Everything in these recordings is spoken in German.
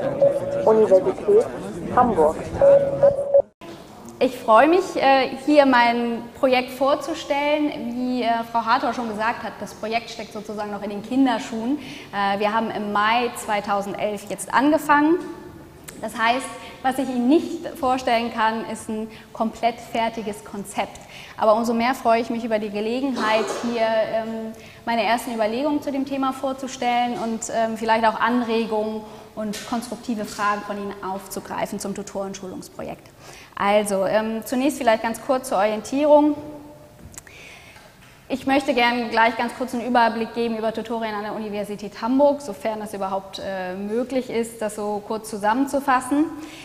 Universität Hamburg. Ich freue mich, hier mein Projekt vorzustellen. Wie Frau Hartor schon gesagt hat, das Projekt steckt sozusagen noch in den Kinderschuhen. Wir haben im Mai 2011 jetzt angefangen. Das heißt, was ich Ihnen nicht vorstellen kann, ist ein komplett fertiges Konzept. Aber umso mehr freue ich mich über die Gelegenheit, hier meine ersten Überlegungen zu dem Thema vorzustellen und vielleicht auch Anregungen und konstruktive Fragen von Ihnen aufzugreifen zum Tutorenschulungsprojekt. Also, zunächst vielleicht ganz kurz zur Orientierung. Ich möchte gerne gleich ganz kurz einen Überblick geben über Tutorien an der Universität Hamburg, sofern das überhaupt möglich ist, das so kurz zusammenzufassen.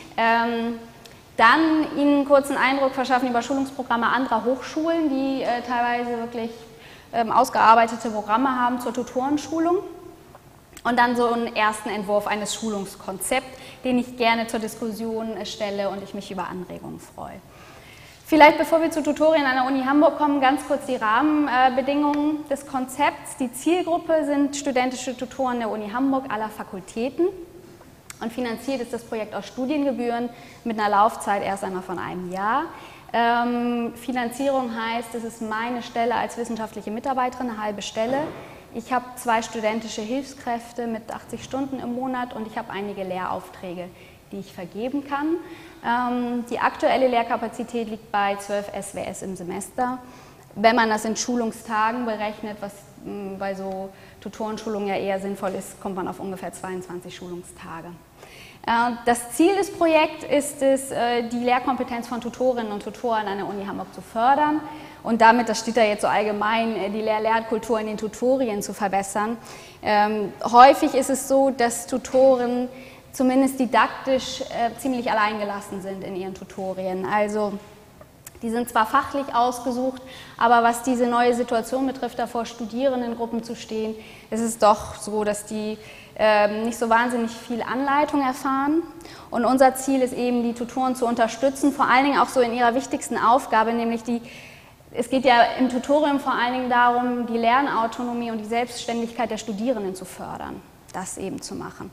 Dann Ihnen kurz einen Eindruck verschaffen über Schulungsprogramme anderer Hochschulen, die teilweise wirklich ausgearbeitete Programme haben zur Tutorenschulung. Und dann so einen ersten Entwurf eines Schulungskonzepts, den ich gerne zur Diskussion stelle und ich mich über Anregungen freue. Vielleicht, bevor wir zu Tutorien an der Uni Hamburg kommen, ganz kurz die Rahmenbedingungen des Konzepts. Die Zielgruppe sind studentische Tutoren der Uni Hamburg aller Fakultäten und finanziert ist das Projekt aus Studiengebühren mit einer Laufzeit erst einmal von einem Jahr. Finanzierung heißt, es ist meine Stelle als wissenschaftliche Mitarbeiterin, eine halbe Stelle. Ich habe 2 studentische Hilfskräfte mit 80 Stunden im Monat und ich habe einige Lehraufträge, die ich vergeben kann. Die aktuelle Lehrkapazität liegt bei 12 SWS im Semester. Wenn man das in Schulungstagen berechnet, was bei so Tutorenschulungen ja eher sinnvoll ist, kommt man auf ungefähr 22 Schulungstage. Das Ziel des Projekts ist es, die Lehrkompetenz von Tutorinnen und Tutoren an der Uni Hamburg zu fördern und damit, das steht da jetzt so allgemein, die Lehr-Lernkultur in den Tutorien zu verbessern. Häufig ist es so, dass Tutoren zumindest didaktisch ziemlich alleingelassen sind in ihren Tutorien. Also die sind zwar fachlich ausgesucht, aber was diese neue Situation betrifft, da vor Studierendengruppen zu stehen, ist es doch so, dass die nicht so wahnsinnig viel Anleitung erfahren. Und unser Ziel ist eben, die Tutoren zu unterstützen, vor allen Dingen auch so in ihrer wichtigsten Aufgabe, nämlich es geht ja im Tutorium vor allen Dingen darum, die Lernautonomie und die Selbstständigkeit der Studierenden zu fördern, das eben zu machen.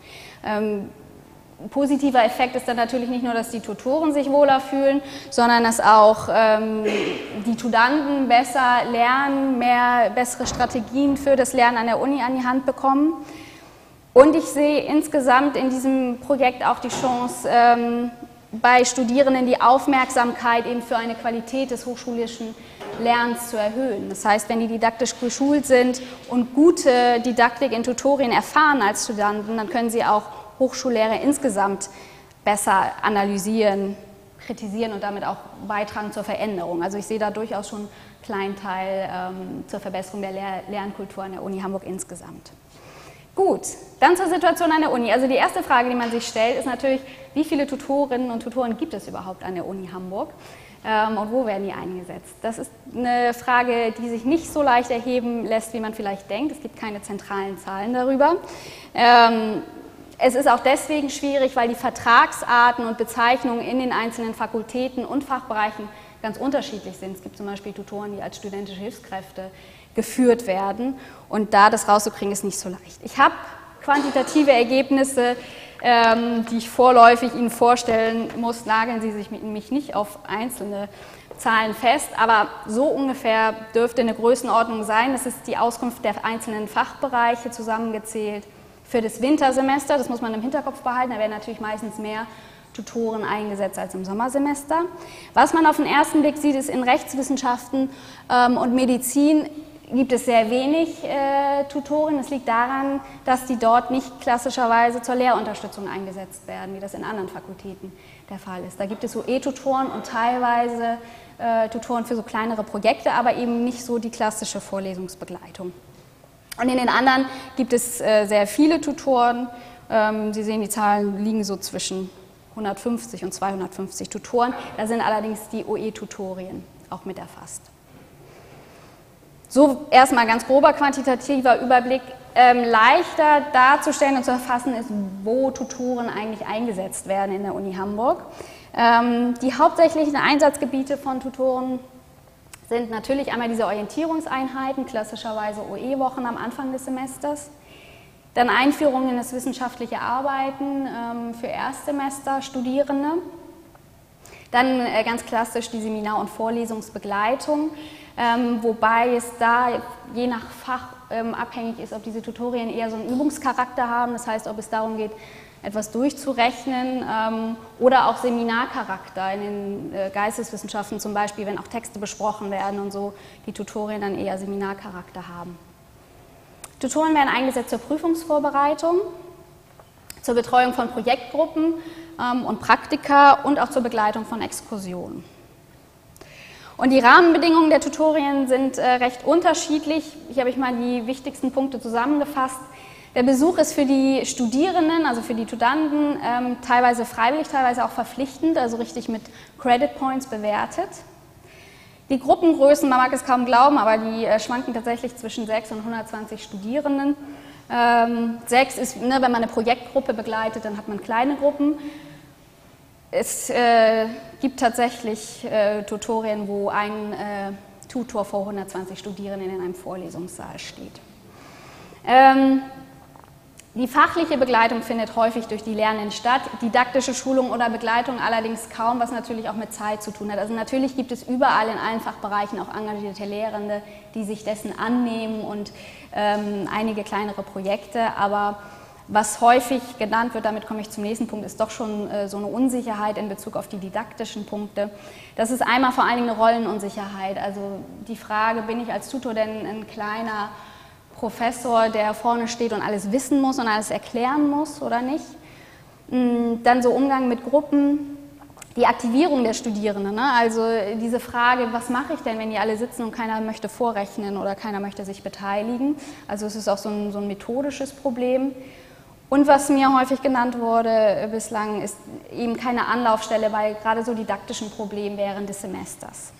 Positiver Effekt ist dann natürlich nicht nur, dass die Tutoren sich wohler fühlen, sondern dass auch die Tutanten besser lernen, bessere Strategien für das Lernen an der Uni an die Hand bekommen. Und ich sehe insgesamt in diesem Projekt auch die Chance, bei Studierenden die Aufmerksamkeit eben für eine Qualität des hochschulischen Lernens zu erhöhen. Das heißt, wenn die didaktisch geschult sind und gute Didaktik in Tutorien erfahren als Studenten, dann können sie auch Hochschullehre insgesamt besser analysieren, kritisieren und damit auch beitragen zur Veränderung. Also ich sehe da durchaus schon einen kleinen Teil zur Verbesserung der Lernkultur an der Uni Hamburg insgesamt. Gut, dann zur Situation an der Uni. Also die erste Frage, die man sich stellt, ist natürlich, wie viele Tutorinnen und Tutoren gibt es überhaupt an der Uni Hamburg und wo werden die eingesetzt? Das ist eine Frage, die sich nicht so leicht erheben lässt, wie man vielleicht denkt. Es gibt keine zentralen Zahlen darüber. Es ist auch deswegen schwierig, weil die Vertragsarten und Bezeichnungen in den einzelnen Fakultäten und Fachbereichen ganz unterschiedlich sind. Es gibt zum Beispiel Tutoren, die als studentische Hilfskräfte geführt werden und da das rauszukriegen ist nicht so leicht. Ich habe quantitative Ergebnisse, die ich vorläufig Ihnen vorstellen muss. Nageln Sie sich mich nicht auf einzelne Zahlen fest, aber so ungefähr dürfte eine Größenordnung sein. Das ist die Auskunft der einzelnen Fachbereiche zusammengezählt für das Wintersemester. Das muss man im Hinterkopf behalten, da werden natürlich meistens mehr Tutoren eingesetzt als im Sommersemester. Was man auf den ersten Blick sieht, ist in Rechtswissenschaften und Medizin gibt es sehr wenig Tutoren. Das liegt daran, dass die dort nicht klassischerweise zur Lehrunterstützung eingesetzt werden, wie das in anderen Fakultäten der Fall ist. Da gibt es so E-Tutoren und teilweise Tutoren für so kleinere Projekte, aber eben nicht so die klassische Vorlesungsbegleitung. Und in den anderen gibt es sehr viele Tutoren. Sie sehen, die Zahlen liegen so zwischen 150 und 250 Tutoren. Da sind allerdings die OE-Tutorien auch mit erfasst. So erstmal ganz grober quantitativer Überblick. Leichter darzustellen und zu erfassen ist, wo Tutoren eigentlich eingesetzt werden in der Uni Hamburg. Die hauptsächlichen Einsatzgebiete von Tutoren sind natürlich einmal diese Orientierungseinheiten, klassischerweise OE-Wochen am Anfang des Semesters. Dann Einführung in das wissenschaftliche Arbeiten für Erstsemester-Studierende. Dann ganz klassisch die Seminar- und Vorlesungsbegleitung, wobei es da je nach Fach abhängig ist, ob diese Tutorien eher so einen Übungscharakter haben, das heißt, ob es darum geht, etwas durchzurechnen oder auch Seminarcharakter in den Geisteswissenschaften zum Beispiel, wenn auch Texte besprochen werden und so, die Tutorien dann eher Seminarcharakter haben. Tutoren werden eingesetzt zur Prüfungsvorbereitung, zur Betreuung von Projektgruppen und Praktika und auch zur Begleitung von Exkursionen. Und die Rahmenbedingungen der Tutorien sind recht unterschiedlich. Hier habe ich mal die wichtigsten Punkte zusammengefasst. Der Besuch ist für die Studierenden, also für die Tudanden, teilweise freiwillig, teilweise auch verpflichtend, also richtig mit Credit Points bewertet. Die Gruppengrößen, man mag es kaum glauben, aber die schwanken tatsächlich zwischen 6 und 120 Studierenden. 6 ist, wenn man eine Projektgruppe begleitet, dann hat man kleine Gruppen. Es gibt tatsächlich Tutorien, wo ein Tutor vor 120 Studierenden in einem Vorlesungssaal steht. Die fachliche Begleitung findet häufig durch die Lernenden statt, didaktische Schulung oder Begleitung allerdings kaum, was natürlich auch mit Zeit zu tun hat. Also natürlich gibt es überall in allen Fachbereichen auch engagierte Lehrende, die sich dessen annehmen und einige kleinere Projekte, aber was häufig genannt wird, damit komme ich zum nächsten Punkt, ist doch schon so eine Unsicherheit in Bezug auf die didaktischen Punkte. Das ist einmal vor allen Dingen eine Rollenunsicherheit, also die Frage, bin ich als Tutor denn ein kleiner Professor, der vorne steht und alles wissen muss und alles erklären muss oder nicht. Dann so Umgang mit Gruppen, die Aktivierung der Studierenden, ne? Also diese Frage, was mache ich denn, wenn die alle sitzen und keiner möchte vorrechnen oder keiner möchte sich beteiligen. Also es ist auch so ein methodisches Problem. Und was mir häufig genannt wurde bislang, ist eben keine Anlaufstelle bei gerade so didaktischen Problemen während des Semesters.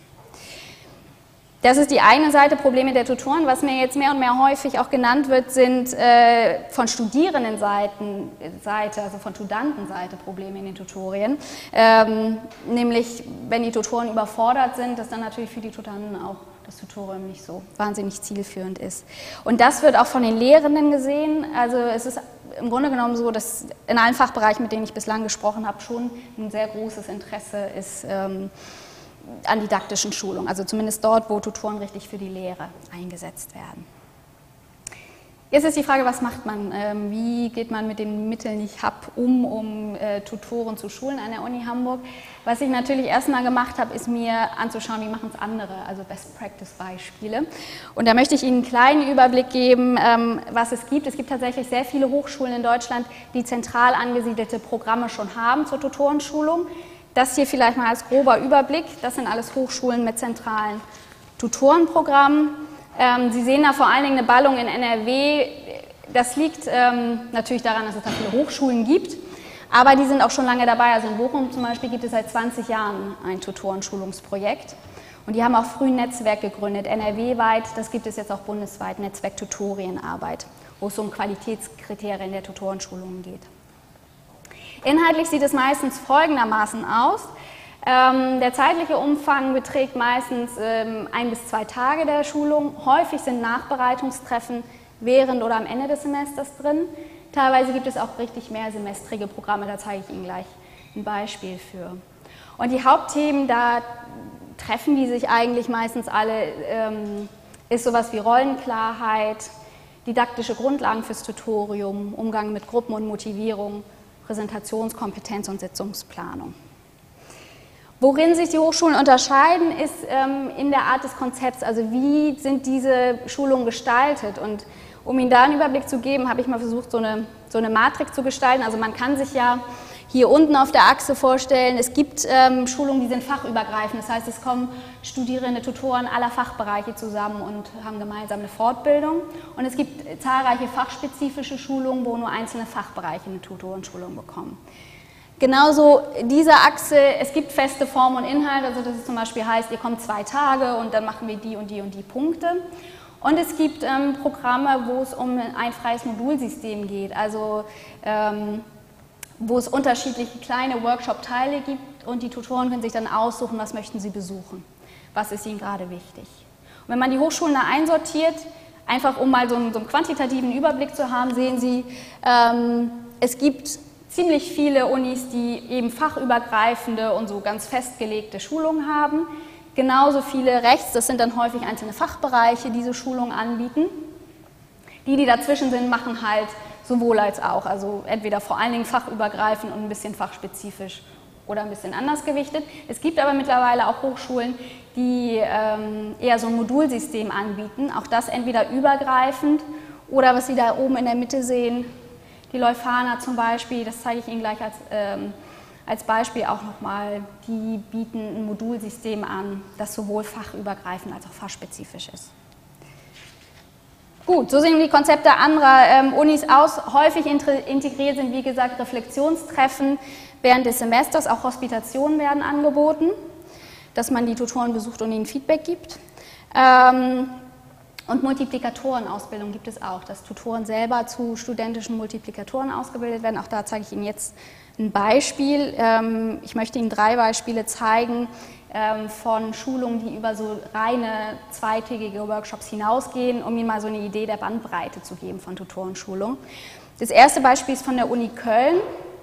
Das ist die eine Seite, Probleme der Tutoren. Was mir jetzt mehr und mehr häufig auch genannt wird, sind von Studierendenseite, also von Tudandenseite Probleme in den Tutorien. Nämlich, wenn die Tutoren überfordert sind, dass dann natürlich für die Tudanden auch das Tutorium nicht so wahnsinnig zielführend ist. Und das wird auch von den Lehrenden gesehen. Also es ist im Grunde genommen so, dass in allen Fachbereichen, mit denen ich bislang gesprochen habe, schon ein sehr großes Interesse ist an didaktischen Schulungen, also zumindest dort, wo Tutoren richtig für die Lehre eingesetzt werden. Jetzt ist die Frage, was macht man? Wie geht man mit den Mitteln, die ich habe, um Tutoren zu schulen an der Uni Hamburg? Was ich natürlich erstmal gemacht habe, ist mir anzuschauen, wie machen es andere, also Best-Practice-Beispiele. Und da möchte ich Ihnen einen kleinen Überblick geben, was es gibt. Es gibt tatsächlich sehr viele Hochschulen in Deutschland, die zentral angesiedelte Programme schon haben zur Tutorenschulung. Das hier vielleicht mal als grober Überblick. Das sind alles Hochschulen mit zentralen Tutorenprogrammen. Sie sehen da vor allen Dingen eine Ballung in NRW. Das liegt natürlich daran, dass es da viele Hochschulen gibt, aber die sind auch schon lange dabei. Also in Bochum zum Beispiel gibt es seit 20 Jahren ein Tutorenschulungsprojekt. Und die haben auch früh ein Netzwerk gegründet, NRW-weit. Das gibt es jetzt auch bundesweit, Netzwerk Tutorienarbeit, wo es um Qualitätskriterien der Tutorenschulungen geht. Inhaltlich sieht es meistens folgendermaßen aus. Der zeitliche Umfang beträgt meistens 1 bis 2 Tage der Schulung. Häufig sind Nachbereitungstreffen während oder am Ende des Semesters drin. Teilweise gibt es auch richtig mehrsemestrige Programme, da zeige ich Ihnen gleich ein Beispiel für. Und die Hauptthemen, da treffen die sich eigentlich meistens alle, ist sowas wie Rollenklarheit, didaktische Grundlagen fürs Tutorium, Umgang mit Gruppen und Motivierung, Präsentationskompetenz und Sitzungsplanung. Worin sich die Hochschulen unterscheiden, ist in der Art des Konzepts, also wie sind diese Schulungen gestaltet. Und um Ihnen da einen Überblick zu geben, habe ich mal versucht, so eine Matrix zu gestalten. Also man kann sich ja hier unten auf der Achse vorstellen, es gibt Schulungen, die sind fachübergreifend. Das heißt, es kommen Studierende, Tutoren aller Fachbereiche zusammen und haben gemeinsam eine Fortbildung. Und es gibt zahlreiche fachspezifische Schulungen, wo nur einzelne Fachbereiche eine Tutorenschulung bekommen. Genauso diese Achse, es gibt feste Form und Inhalt, also dass es zum Beispiel heißt, ihr kommt 2 Tage und dann machen wir die und die und die Punkte. Und es gibt Programme, wo es um ein freies Modulsystem geht, also wo es unterschiedliche kleine Workshop-Teile gibt und die Tutoren können sich dann aussuchen, was möchten sie besuchen, was ist ihnen gerade wichtig. Und wenn man die Hochschulen da einsortiert, einfach um mal so einen quantitativen Überblick zu haben, sehen Sie, es gibt ziemlich viele Unis, die eben fachübergreifende und so ganz festgelegte Schulungen haben. Genauso viele rechts, das sind dann häufig einzelne Fachbereiche, die diese Schulungen anbieten. Die dazwischen sind, machen halt sowohl als auch, also entweder vor allen Dingen fachübergreifend und ein bisschen fachspezifisch oder ein bisschen anders gewichtet. Es gibt aber mittlerweile auch Hochschulen, die eher so ein Modulsystem anbieten, auch das entweder übergreifend oder was Sie da oben in der Mitte sehen, die Leuphana zum Beispiel, das zeige ich Ihnen gleich als Beispiel auch nochmal, die bieten ein Modulsystem an, das sowohl fachübergreifend als auch fachspezifisch ist. Gut, so sehen die Konzepte anderer Unis aus. Häufig integriert sind, wie gesagt, Reflexionstreffen während des Semesters, auch Hospitationen werden angeboten, dass man die Tutoren besucht und ihnen Feedback gibt. Und Multiplikatorenausbildung gibt es auch, dass Tutoren selber zu studentischen Multiplikatoren ausgebildet werden. Auch da zeige ich Ihnen jetzt ein Beispiel. Ich möchte Ihnen 3 Beispiele zeigen von Schulungen, die über so reine zweitägige Workshops hinausgehen, um Ihnen mal so eine Idee der Bandbreite zu geben von Tutorenschulungen. Das erste Beispiel ist von der Uni Köln.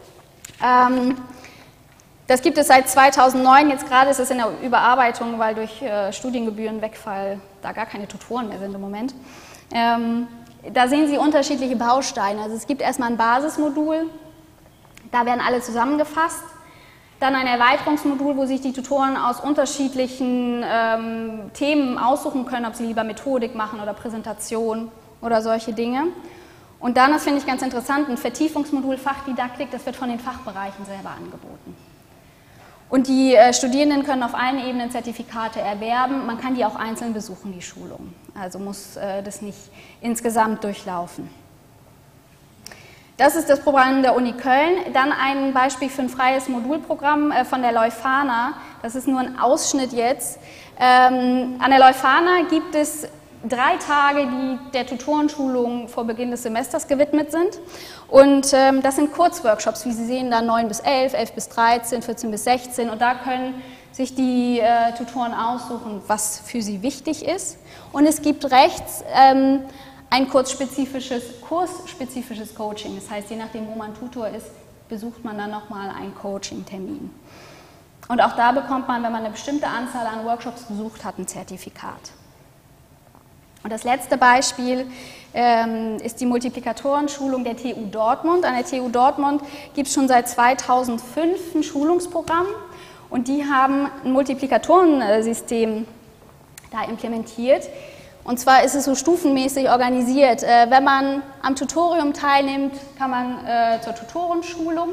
Das gibt es seit 2009, jetzt gerade ist es in der Überarbeitung, weil durch Studiengebührenwegfall da gar keine Tutoren mehr sind im Moment. Da sehen Sie unterschiedliche Bausteine. Also es gibt erstmal ein Basismodul, da werden alle zusammengefasst. Dann ein Erweiterungsmodul, wo sich die Tutoren aus unterschiedlichen Themen aussuchen können, ob sie lieber Methodik machen oder Präsentation oder solche Dinge. Und dann, das finde ich ganz interessant, ein Vertiefungsmodul Fachdidaktik, das wird von den Fachbereichen selber angeboten. Und die Studierenden können auf allen Ebenen Zertifikate erwerben. Man kann die auch einzeln besuchen, die Schulung. Also muss das nicht insgesamt durchlaufen. Das ist das Programm der Uni Köln. Dann ein Beispiel für ein freies Modulprogramm von der Leuphana. Das ist nur ein Ausschnitt jetzt. An der Leuphana gibt es 3 Tage, die der Tutorenschulung vor Beginn des Semesters gewidmet sind. Und das sind Kurzworkshops, wie Sie sehen, da 9 bis 11, 11 bis 13, 14 bis 16. Und da können sich die Tutoren aussuchen, was für sie wichtig ist. Und es gibt rechts ein kursspezifisches Coaching. Das heißt, je nachdem, wo man Tutor ist, besucht man dann nochmal einen Coaching-Termin. Und auch da bekommt man, wenn man eine bestimmte Anzahl an Workshops besucht hat, ein Zertifikat. Und das letzte Beispiel ist die Multiplikatorenschulung der TU Dortmund. An der TU Dortmund gibt es schon seit 2005 ein Schulungsprogramm und die haben ein Multiplikatorensystem da implementiert. Und zwar ist es so stufenmäßig organisiert. Wenn man am Tutorium teilnimmt, kann man zur Tutorenschulung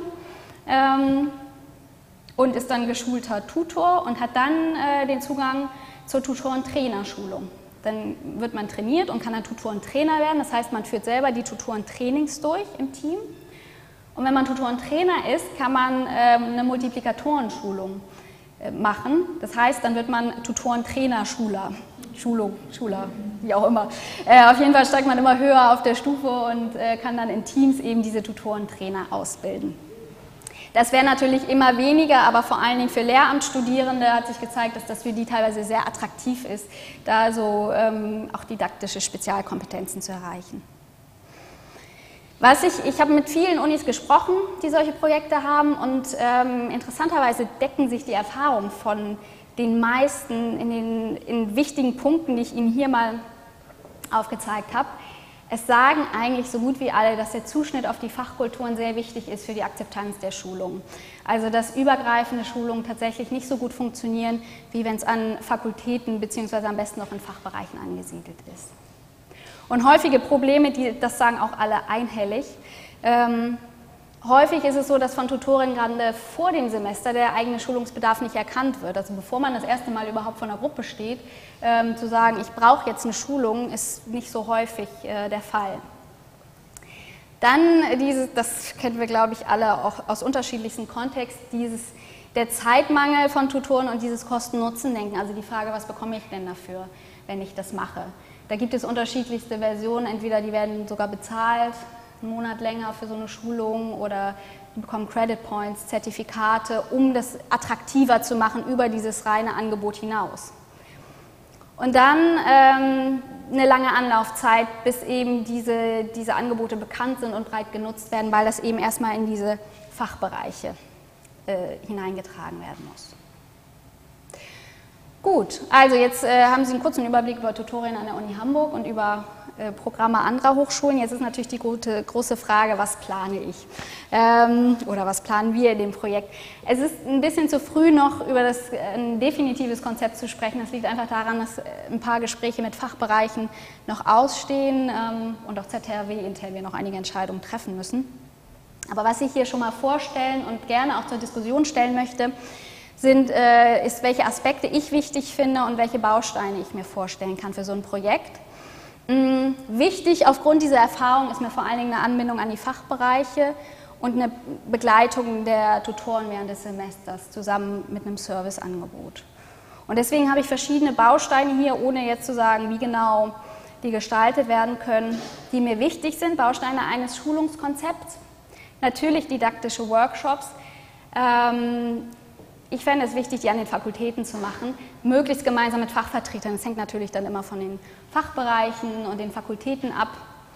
und ist dann geschulter Tutor und hat dann den Zugang zur Tutorentrainerschulung. Dann wird man trainiert und kann dann Tutorentrainer werden. Das heißt, man führt selber die Tutorentrainings durch im Team. Und wenn man Tutorentrainer ist, kann man eine Multiplikatorenschulung machen. Das heißt, dann wird man Tutorentrainer-Schuler, wie auch immer. Auf jeden Fall steigt man immer höher auf der Stufe und kann dann in Teams eben diese Tutorentrainer ausbilden. Das wäre natürlich immer weniger, aber vor allen Dingen für Lehramtsstudierende hat sich gezeigt, dass das für die teilweise sehr attraktiv ist, da so auch didaktische Spezialkompetenzen zu erreichen. Ich habe mit vielen Unis gesprochen, die solche Projekte haben und interessanterweise decken sich die Erfahrungen von den meisten in wichtigen Punkten, die ich Ihnen hier mal aufgezeigt habe. Es sagen eigentlich so gut wie alle, dass der Zuschnitt auf die Fachkulturen sehr wichtig ist für die Akzeptanz der Schulung. Also dass übergreifende Schulungen tatsächlich nicht so gut funktionieren, wie wenn es an Fakultäten bzw. am besten noch in Fachbereichen angesiedelt ist. Und häufige Probleme, das sagen auch alle einhellig. Häufig ist es so, dass von Tutorinnen gerade vor dem Semester der eigene Schulungsbedarf nicht erkannt wird. Also bevor man das erste Mal überhaupt vor einer Gruppe steht, zu sagen, ich brauche jetzt eine Schulung, ist nicht so häufig der Fall. Dann das kennen wir, glaube ich, alle auch aus unterschiedlichsten Kontexten, der Zeitmangel von Tutoren und dieses Kosten-Nutzen-Denken. Also die Frage, was bekomme ich denn dafür, wenn ich das mache? Da gibt es unterschiedlichste Versionen, entweder die werden sogar bezahlt, einen Monat länger für so eine Schulung oder die bekommen Credit Points, Zertifikate, um das attraktiver zu machen über dieses reine Angebot hinaus. Und dann eine lange Anlaufzeit, bis eben diese Angebote bekannt sind und breit genutzt werden, weil das eben erstmal in diese Fachbereiche hineingetragen werden muss. Gut, also jetzt haben Sie einen kurzen Überblick über Tutorien an der Uni Hamburg und über Programme anderer Hochschulen. Jetzt ist natürlich die große Frage, was plane ich oder was planen wir in dem Projekt. Es ist ein bisschen zu früh noch über ein definitives Konzept zu sprechen. Das liegt einfach daran, dass ein paar Gespräche mit Fachbereichen noch ausstehen und auch ZRW intern wir noch einige Entscheidungen treffen müssen. Aber was ich hier schon mal vorstellen und gerne auch zur Diskussion stellen möchte, ist, welche Aspekte ich wichtig finde und welche Bausteine ich mir vorstellen kann für so ein Projekt. Wichtig aufgrund dieser Erfahrung ist mir vor allen Dingen eine Anbindung an die Fachbereiche und eine Begleitung der Tutoren während des Semesters zusammen mit einem Serviceangebot. Und deswegen habe ich verschiedene Bausteine hier, ohne jetzt zu sagen, wie genau die gestaltet werden können, die mir wichtig sind. Bausteine eines Schulungskonzepts, natürlich didaktische Workshops. Ich fände es wichtig, die an den Fakultäten zu machen, möglichst gemeinsam mit Fachvertretern. Das hängt natürlich dann immer von den Fachbereichen und den Fakultäten ab.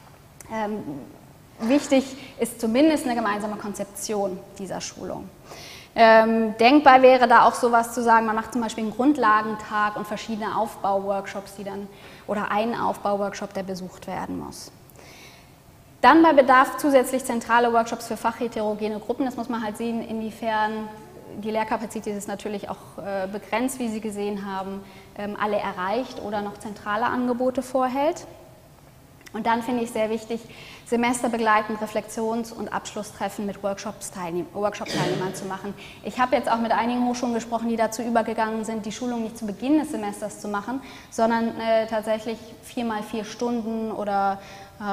Wichtig ist zumindest eine gemeinsame Konzeption dieser Schulung. Denkbar wäre da auch sowas zu sagen, man macht zum Beispiel einen Grundlagentag und verschiedene Aufbauworkshops, oder einen Aufbauworkshop, der besucht werden muss. Dann bei Bedarf zusätzlich zentrale Workshops für fachheterogene Gruppen. Das muss man halt sehen, inwiefern die Lehrkapazität ist natürlich auch begrenzt, wie Sie gesehen haben, alle erreicht oder noch zentrale Angebote vorhält. Und dann finde ich sehr wichtig, semesterbegleitend Reflexions- und Abschlusstreffen mit Workshop-Teilnehmern zu machen. Ich habe jetzt auch mit einigen Hochschulen gesprochen, die dazu übergegangen sind, die Schulung nicht zu Beginn des Semesters zu machen, sondern tatsächlich 4x4 Stunden oder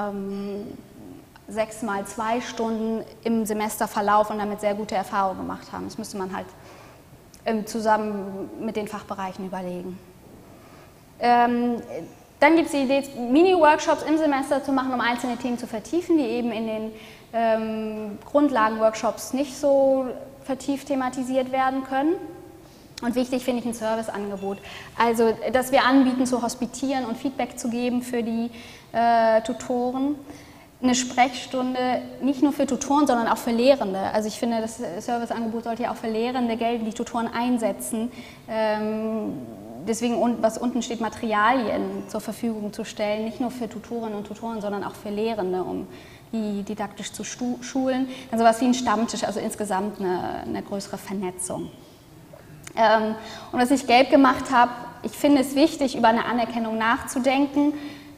6x2 Stunden im Semesterverlauf und damit sehr gute Erfahrungen gemacht haben. Das müsste man halt zusammen mit den Fachbereichen überlegen. Dann gibt es die Idee, Mini-Workshops im Semester zu machen, um einzelne Themen zu vertiefen, die eben in den Grundlagen-Workshops nicht so vertieft thematisiert werden können. Und wichtig finde ich ein Serviceangebot, also dass wir anbieten, zu hospitieren und Feedback zu geben für die Tutoren. Eine Sprechstunde nicht nur für Tutoren, sondern auch für Lehrende. Also ich finde, das Serviceangebot sollte ja auch für Lehrende gelten, die Tutoren einsetzen. Deswegen, was unten steht, Materialien zur Verfügung zu stellen, nicht nur für Tutorinnen und Tutoren, sondern auch für Lehrende, um die didaktisch zu schulen. Dann sowas wie ein Stammtisch, also insgesamt eine größere Vernetzung. Und was ich gelb gemacht habe, ich finde es wichtig, über eine Anerkennung nachzudenken.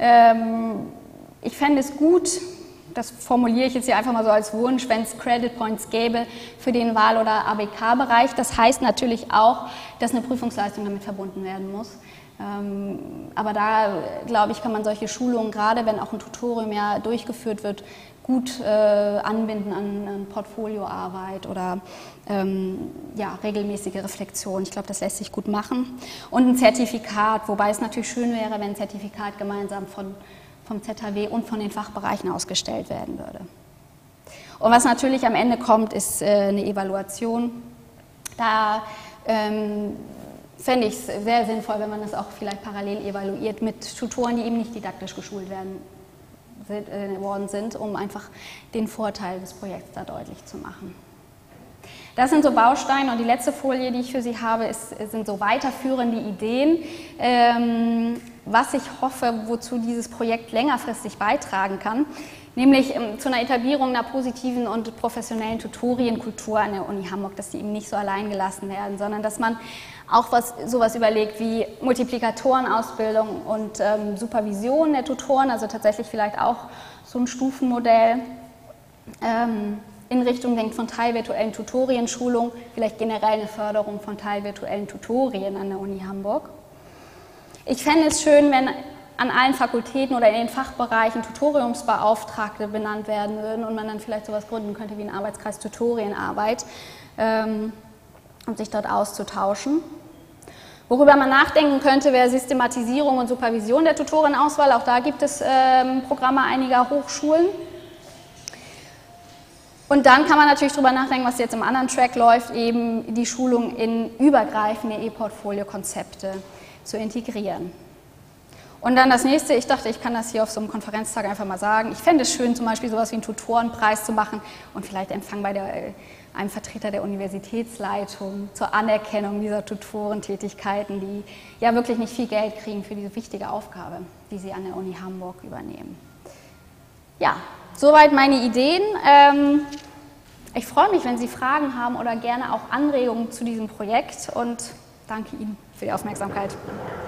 Ich fände es gut, das formuliere ich jetzt hier einfach mal so als Wunsch, wenn es Credit Points gäbe für den Wahl- oder ABK-Bereich. Das heißt natürlich auch, dass eine Prüfungsleistung damit verbunden werden muss. Aber da, glaube ich, kann man solche Schulungen, gerade wenn auch ein Tutorium ja durchgeführt wird, gut anbinden an Portfolioarbeit oder regelmäßige Reflexion. Ich glaube, das lässt sich gut machen. Und ein Zertifikat, wobei es natürlich schön wäre, wenn ein Zertifikat gemeinsam vom ZHW und von den Fachbereichen ausgestellt werden würde. Und was natürlich am Ende kommt, ist eine Evaluation. Da fände ich es sehr sinnvoll, wenn man das auch vielleicht parallel evaluiert mit Tutoren, die eben nicht didaktisch geschult worden sind, um einfach den Vorteil des Projekts da deutlich zu machen. Das sind so Bausteine und die letzte Folie, die ich für Sie habe, sind so weiterführende Ideen, was ich hoffe, wozu dieses Projekt längerfristig beitragen kann, nämlich zu einer Etablierung einer positiven und professionellen Tutorienkultur an der Uni Hamburg, dass die eben nicht so allein gelassen werden, sondern dass man auch sowas überlegt wie Multiplikatorenausbildung und Supervision der Tutoren, also tatsächlich vielleicht auch so ein Stufenmodell, in Richtung denkt von teilvirtuellen Tutorienschulung, vielleicht generell eine Förderung von teilvirtuellen Tutorien an der Uni Hamburg. Ich fände es schön, wenn an allen Fakultäten oder in den Fachbereichen Tutoriumsbeauftragte benannt werden würden und man dann vielleicht sowas gründen könnte wie einen Arbeitskreis Tutorienarbeit, um sich dort auszutauschen. Worüber man nachdenken könnte, wäre Systematisierung und Supervision der Tutorenauswahl. Auch da gibt es Programme einiger Hochschulen. Und dann kann man natürlich darüber nachdenken, was jetzt im anderen Track läuft, eben die Schulung in übergreifende E-Portfolio-Konzepte zu integrieren. Und dann das nächste, ich dachte, ich kann das hier auf so einem Konferenztag einfach mal sagen. Ich fände es schön, zum Beispiel sowas wie einen Tutorenpreis zu machen und vielleicht Empfang bei einem Vertreter der Universitätsleitung zur Anerkennung dieser Tutorentätigkeiten, die ja wirklich nicht viel Geld kriegen für diese wichtige Aufgabe, die sie an der Uni Hamburg übernehmen. Ja, soweit meine Ideen. Ich freue mich, wenn Sie Fragen haben oder gerne auch Anregungen zu diesem Projekt und danke Ihnen für die Aufmerksamkeit.